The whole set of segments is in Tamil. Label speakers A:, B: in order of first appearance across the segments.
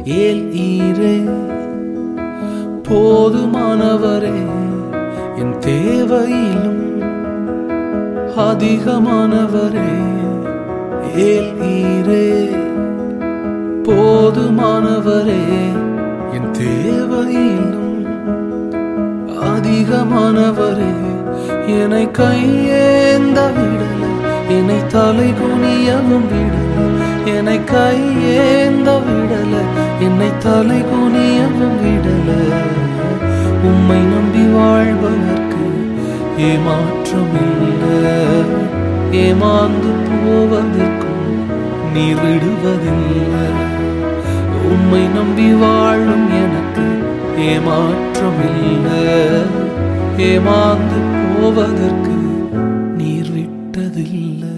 A: ஏல் ஈரே போதுமானவரே, என் தேவையிலும் அதிகமானவரே. ஏல் ஈரே போதுமானவரே, என் தேவையிலும் அதிகமானவரே. என்னை கையேந்த விடல, என்னை தலை குனியவும் விடல. என்னை கையேந்த விடல, என்னை தலை குனியவும் விடல. உம்மை நம்பி வாழ்வதற்கு ஏமாற்றமில்லை. ஏமாந்து போவதற்கும் நீர் விடுவதில்லை. உம்மை நம்பி வாழும் எனக்கு ஏமாற்றமில்லை. ஏமாந்து போவதற்கு நீர் விட்டதில்லை.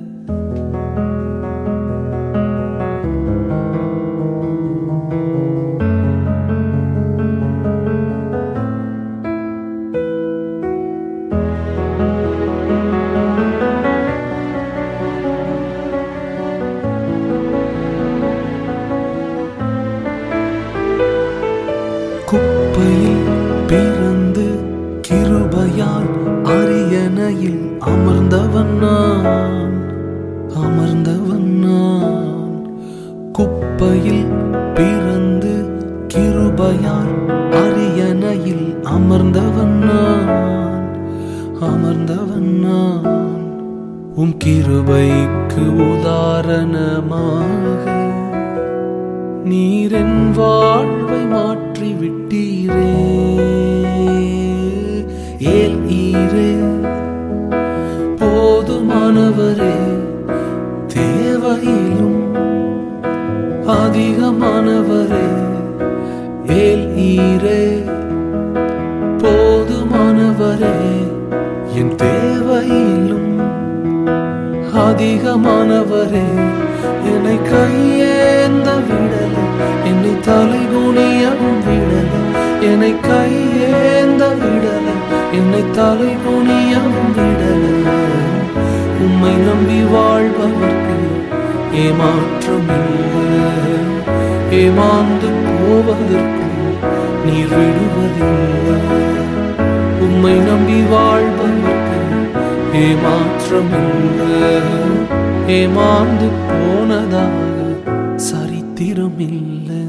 A: குப்பையில் பிறந்து கிருபையால் அரியணையில் அமர்ந்தவன் நான், அமர்ந்தவன் நான். குப்பையில் பிறந்து கிருபையால் அரியணையில் அமர்ந்தவன் நான், அமர்ந்தவன் நான். உம் கிருபைக்கு உதாரணமாக நீர் என் வாழ்வை மாற்றி விட்டீரே. ஏல் ஈரே போதுமானவரே, தேவையிலும் அதிகமானவரே. ஏல் ஈரே போதுமானவரே, என் தேவையிலும் அதிகமானவரே. என்னை கையேந்த விடல, என்னை தலை குனியவும் விடல. என்னை கையேந்த விடல, என்னை தலை குனியவும் விடல. உம்மை நம்பி வாழ்பவர்க்கு ஏமாற்றமில்லை. ஏமாந்து போவதற்கும் நீர் விடுவதில்லை. உம்மை நம்பி வாழ்பவர்க்கு ஏமாற்றமில்லை. ஏமாந்து போனதாக சரித்திரமில்லை.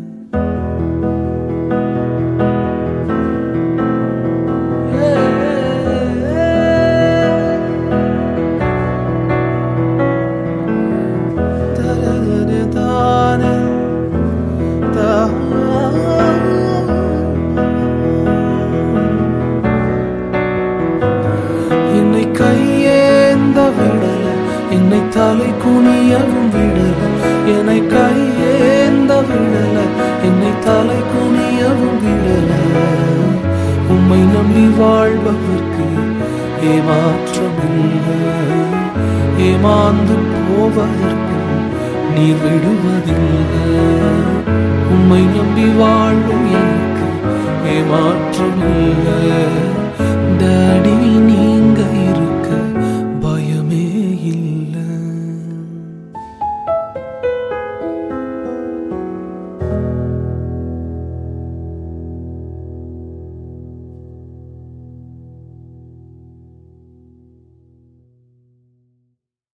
A: என்னை கையேந்த விடல, என்னை தலை குனியவும் விடல. என்னை கையேந்த விடல, என்னை தலை குனியவும் விடல. உம்மை நம்பி வாழ்பவர்க்கு ஏமாற்றமில்லை. ஏமாந்து போவதற்கும் நீர் விடுவதில்லை. உம்மை நம்பி வாழும் எனக்கு ஏமாற்றமில்லை. டாடி